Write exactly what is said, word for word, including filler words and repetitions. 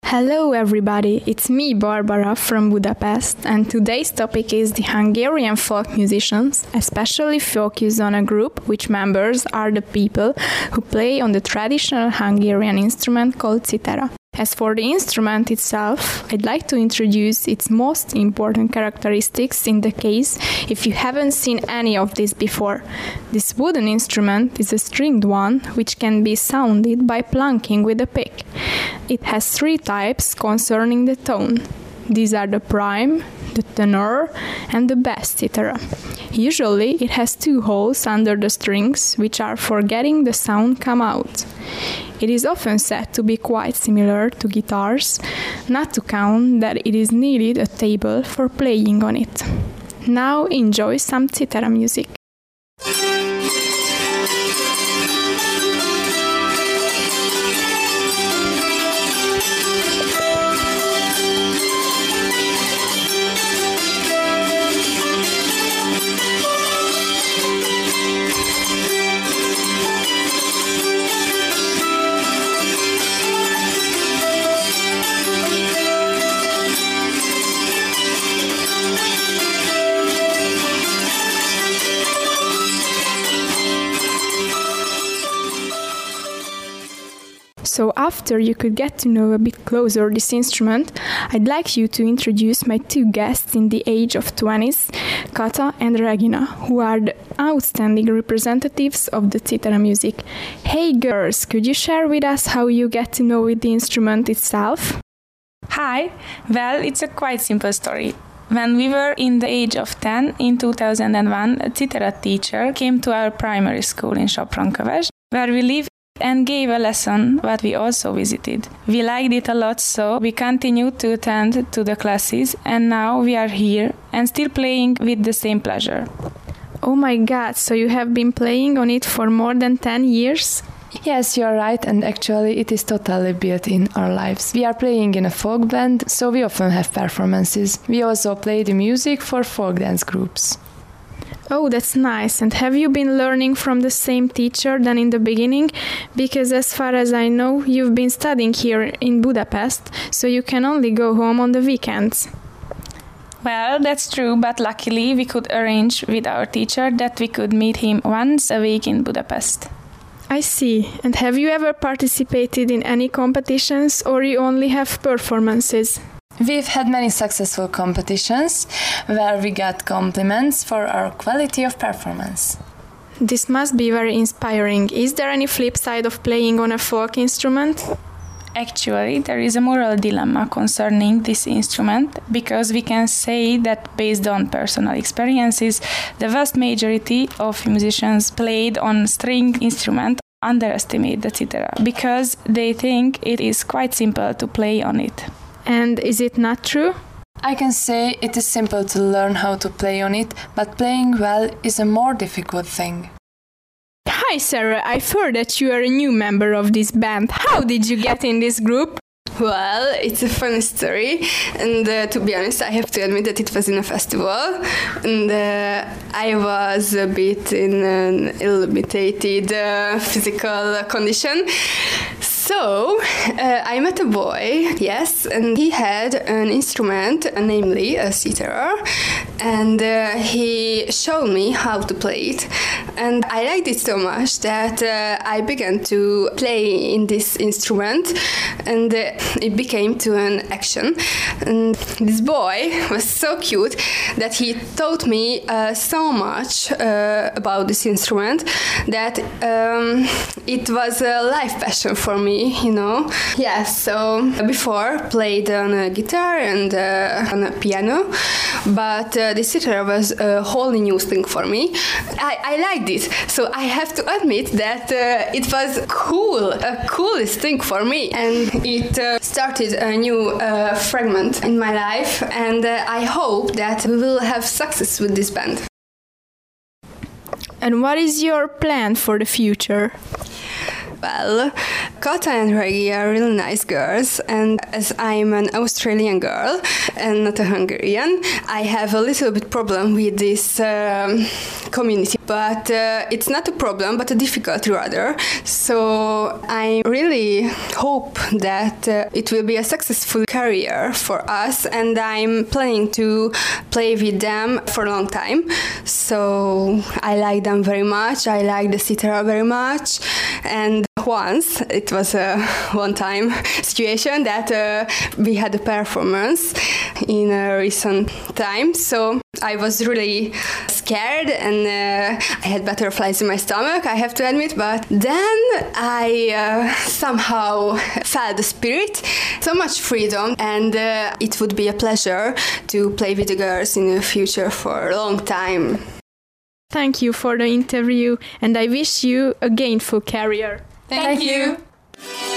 Hello everybody, it's me Barbara from Budapest, and today's topic is the Hungarian folk musicians, especially focused on a group which members are the people who play on the traditional Hungarian instrument called cithara. As for the instrument itself, I'd like to introduce its most important characteristics in the case if you haven't seen any of this before. This wooden instrument is a stringed one which can be sounded by plunking with a pick. It has three types concerning the tone. These are the prime, the tenor, and the bass cithara. Usually it has two holes under the strings which are for getting the sound come out. It is often said to be quite similar to guitars, not to count that it is needed a table for playing on it. Now enjoy some cithara music. So after you could get to know a bit closer this instrument, I'd like you to introduce my two guests in the age of twenties, Kata and Regina, who are the outstanding representatives of the cithara music. Hey girls, could you share with us how you get to know the instrument itself? Hi, well, it's a quite simple story. When we were in the age of ten, in two thousand one, a cithara teacher came to our primary school in Sopronköves, where we live, and gave a lesson that we also visited. We liked it a lot, so we continued to attend to the classes, and now we are here and still playing with the same pleasure. Oh my god, so you have been playing on it for more than ten years? Yes, you are right, and actually it is totally built in our lives. We are playing in a folk band, so we often have performances. We also play the music for folk dance groups. Oh, that's nice. And have you been learning from the same teacher than in the beginning? Because as far as I know, you've been studying here in Budapest, so you can only go home on the weekends. Well, that's true, but luckily we could arrange with our teacher that we could meet him once a week in Budapest. I see. And have you ever participated in any competitions, or you only have performances? We've had many successful competitions where we got compliments for our quality of performance. This must be very inspiring. Is there any flip side of playing on a folk instrument? Actually, there is a moral dilemma concerning this instrument, because we can say that based on personal experiences, the vast majority of musicians played on string instrument underestimate the cithara, because they think it is quite simple to play on it. And is it not true? I can say it is simple to learn how to play on it, but playing well is a more difficult thing. Hi Sarah, I've heard that you are a new member of this band. How did you get in this group? Well, it's a funny story, and uh, to be honest, I have to admit that it was in a festival, and uh, I was a bit in an ill-limited uh, physical condition. So, uh, I met a boy, yes, and he had an instrument, uh, namely a cithara, and uh, he showed me how to play it. And I liked it so much that uh, I began to play in this instrument, and uh, it became to an action. And this boy was so cute that he taught me uh, so much uh, about this instrument that um, it was a life passion for me. You know, yeah. So before played on a guitar and uh, on a piano, but uh, the cithara was a wholly new thing for me. I, I liked it, so I have to admit that uh, it was cool, a coolest thing for me, and it uh, started a new uh, fragment in my life. And uh, I hope that we will have success with this band. And what is your plan for the future? Well, Kata and Regi are really nice girls, and as I'm an Australian girl and not a Hungarian, I have a little bit problem with this um, community, but uh, it's not a problem, but a difficulty rather. So I really hope that uh, it will be a successful career for us, and I'm planning to play with them for a long time. So I like them very much. I like the sitar very much, and once it was a one-time situation that uh, we had a performance in a recent time. So I was really scared and uh, I had butterflies in my stomach, I have to admit, but then I uh, somehow felt the spirit, so much freedom, and uh, it would be a pleasure to play with the girls in the future for a long time. Thank you for the interview, and I wish you a gainful career. Thank, Thank you. you.